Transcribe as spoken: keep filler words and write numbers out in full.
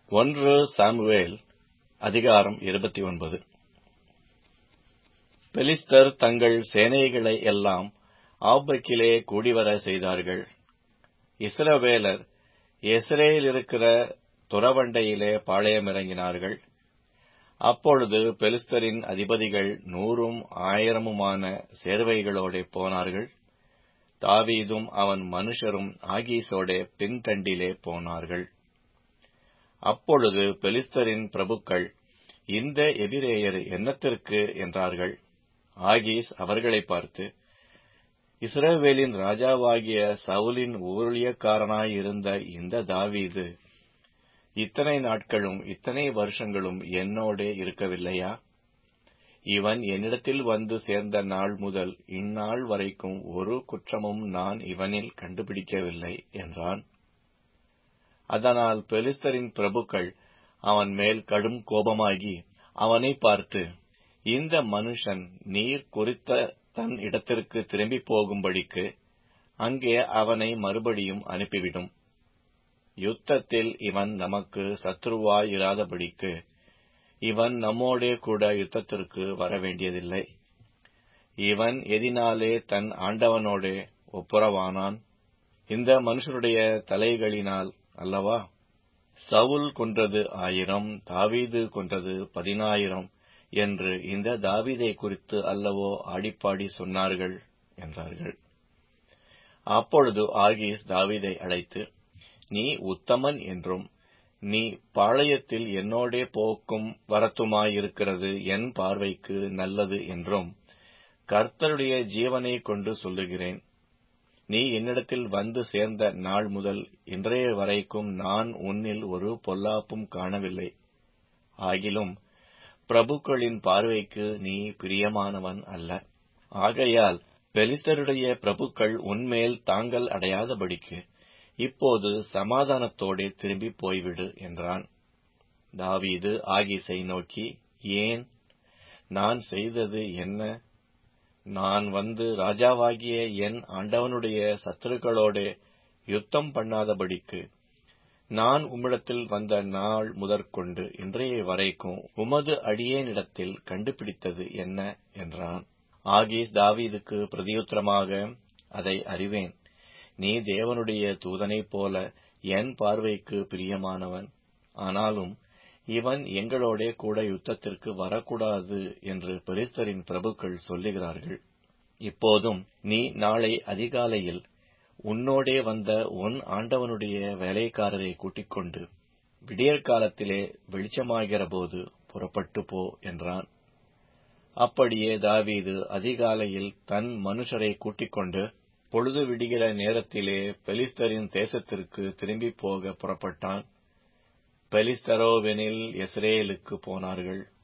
ஒன்று சாமுவேல் அதிகாரம் இருபத்தி ஒன்பது. பெலிஸ்தர் தங்கள் சேனைகளை எல்லாம் ஆப்பெக்கிலே கூடிவர செய்தார்கள். இஸ்ரவேலர் எஸ்ரேலிருக்கிற துறவண்டையிலே பாளையமிறங்கினார்கள். அப்பொழுது பெலிஸ்தரின் அதிபதிகள் நூறும் ஆயிரமுமான சேர்வைகளோடே போனார்கள். தாவீதும் அவன் மனுஷரும் ஆகீசோடே பின்தண்டிலே போனார்கள். அப்பொழுது பெலிஸ்தரின் பிரபுக்கள், இந்த எபிரெயர் என்னத்திற்கு என்றார்கள். ஆகீஸ் அவர்களை பார்த்து, இஸ்ரவேலின் ராஜாவாகிய சவுலின் ஊழியக்காரனாயிருந்த இந்த தாவீது இத்தனை நாட்களும் இத்தனை வருஷங்களும் என்னோடே இருக்கவில்லையா? இவன் என்னிடத்தில் வந்து சேர்ந்த நாள் முதல் இந்நாள் வரைக்கும் ஒரு குற்றமும் நான் இவனில் கண்டுபிடிக்கவில்லை என்றான். அதனால் பெலிஸ்தரின் பிரபுக்கள் அவன் மேல் கடும் கோபமாகி அவனை பார்த்து, இந்த மனுஷன் நீர் குறித்த தன் இடத்திற்கு திரும்பி போகும்படிக்கு அங்கே அவனை மறுபடியும் அனுப்பிவிடும். யுத்தத்தில் இவன் நமக்கு சத்துருவாயிராதபடிக்கு இவன் நம்மோடே கூட யுத்தத்திற்கு வரவேண்டியதில்லை. இவன் எதினாலே தன் ஆண்டவனோடே ஒப்புரவானான்? இந்த மனுஷருடைய தலைகளினால் அல்லவா? சவுல் கொன்றது ஆயிரம், தாவீது கொன்றது பதினாயிரம் என்று இந்த தாவீதை குறித்து அல்லவோ ஆடிப்பாடி சொன்னார்கள் என்றார்கள். அப்பொழுது ஆகீஸ் தாவீதை அழைத்து, நீ உத்தமன் என்றும் நீ பாளையத்தில் என்னோடே போக்கும் வரத்துமாயிருக்கிறது என் பார்வைக்கு நல்லது என்றும் கர்த்தருடைய ஜீவனை கொண்டு சொல்லுகிறேன். நீ என்னிடத்தில் வந்து சேர்ந்த நாள் முதல் இன்றைய வரைக்கும் நான் உன்னில் ஒரு பொல்லாப்பும் காணவில்லை. ஆகிலும் பிரபுக்களின் பார்வைக்கு நீ பிரியமானவன் அல்ல. ஆகையால் பெலிஸ்தருடைய பிரபுக்கள் உன்மேல் தாங்கள் அடையாதபடிக்கு இப்போது சமாதானத்தோடே திரும்பி போய்விடு என்றான். தாவீது ஆகீசை நோக்கி, ஏன்? நான் செய்தது என்ன? நான் வந்து ராஜாவாகிய என் ஆண்டவனுடைய சத்துருக்களோடே யுத்தம் பண்ணாதபடிக்கு நான் உம்மிடத்தில் வந்த நாள் முதற்கொண்டு இன்றைய வரைக்கும் உமது அடியேனிடத்தில் கண்டுபிடித்தது என்ன என்றான். ஆகீஸ் தாவீதுக்கு பிரதியுத்தரமாக, அதை அறிவேன். நீ தேவனுடைய தூதனைப் போல என் பார்வைக்கு பிரியமானவன். ஆனாலும் இவன் எங்களோடே கூட யுத்தத்திற்கு வரக்கூடாது என்று பெலிஸ்தரின் பிரபுக்கள் சொல்லுகிறார்கள். இப்போதும் நீ நாளை அதிகாலையில் உன்னோடே வந்த உன் ஆண்டவனுடைய வேலைக்காரரை கூட்டிக் கொண்டு விடியற்காலத்திலே வெளிச்சமாகிற போது புறப்பட்டு போ என்றான். அப்படியே தாவீது அதிகாலையில் தன் மனுஷரை கூட்டிக் கொண்டு பொழுது விடுகிற நேரத்திலே பெலிஸ்தரின் தேசத்திற்கு திரும்பி போக புறப்பட்டான். பெலிஸ்தரோவெனில் எஸ்ரேலுக்கு போனார்கள்.